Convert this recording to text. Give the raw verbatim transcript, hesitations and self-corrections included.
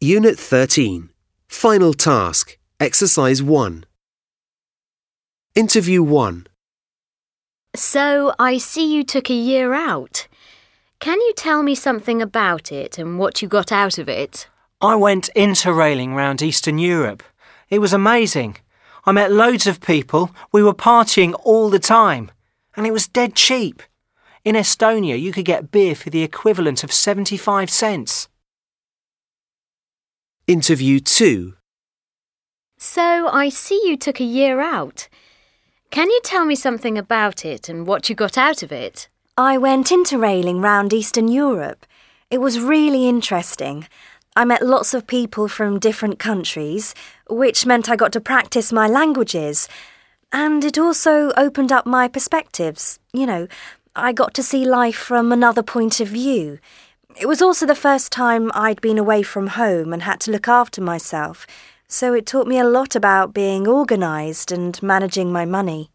Unit thirteen. Final task. Exercise one. Interview one. So, I see you took a year out. Can you tell me something about it and what you got out of it? I went interrailing round Eastern Europe. It was amazing. I met loads of people. We were partying all the time. And it was dead cheap. In Estonia, you could get beer for the equivalent of seventy-five cents. Interview two. So, I see you took a year out. Can you tell me something about it and what you got out of it? I went interrailing round Eastern Europe. It was really interesting. I met lots of people from different countries, which meant I got to practice my languages. And it also opened up my perspectives. You know, I got to see life from another point of view. It was also the first time I'd been away from home and had to look after myself, so it taught me a lot about being organised and managing my money.